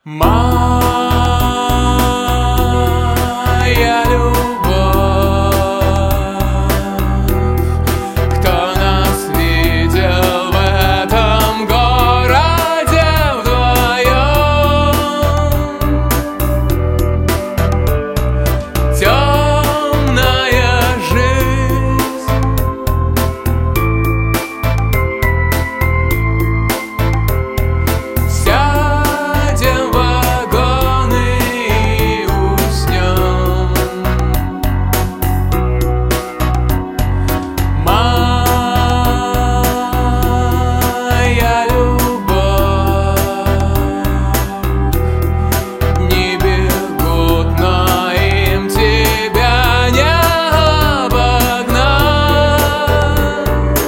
Моя любовь, кто нас видел в этом городе вдвоем? Темная жизнь, сядем в вагоны и уснем. Моя любовь, не бегут, но им тебя не обогнать.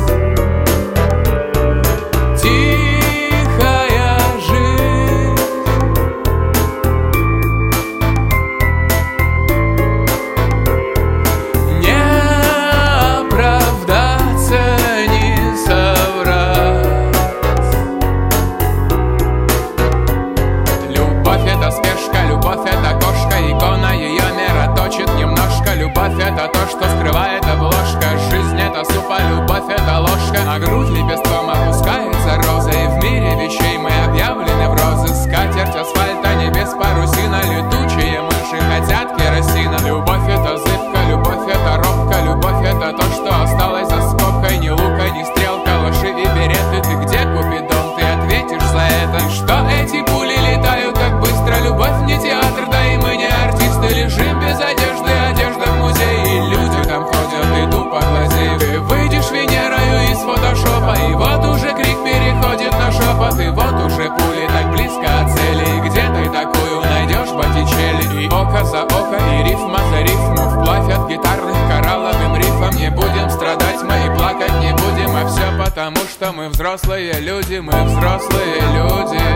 Тихая жизнь, не оправдаться, не соврать. Любовь — это спешка, любовь — это кошка, икона ее мироточит немножко. Любовь — это то, что скрывает обложка. Жизнь — это суп, а любовь — это ложка. На грудь лепестком опускается роза, и в мире вещей мы объявлены в розы. Скатерть, асфальт, а небес парусина, летучие мыши хотят керосина. Любовь — это зыбка, любовь — это робка, любовь — это то, что осталось за скобкой. Ни лука, ни стрел, калаши и береты. Ты где, Купидон, ты ответишь за это? И что эти пули летают так быстро? Любовь не театр, да и мы не артисты. Лежим без одежды, одежда в музее, и люди там ходят и тупо глазеют. Ты выйдешь Венерою из фотошопа, и вот уже крик переходит на шепот. И вот уже пули так близко от цели, и где ты такую найдешь, Боттичелли? И око за око, и рифма за рифму, вплавь от гитарных коралловым рифом. Не будем страдать мы и плакать не будем, а все потому, что мы взрослые люди, мы взрослые люди.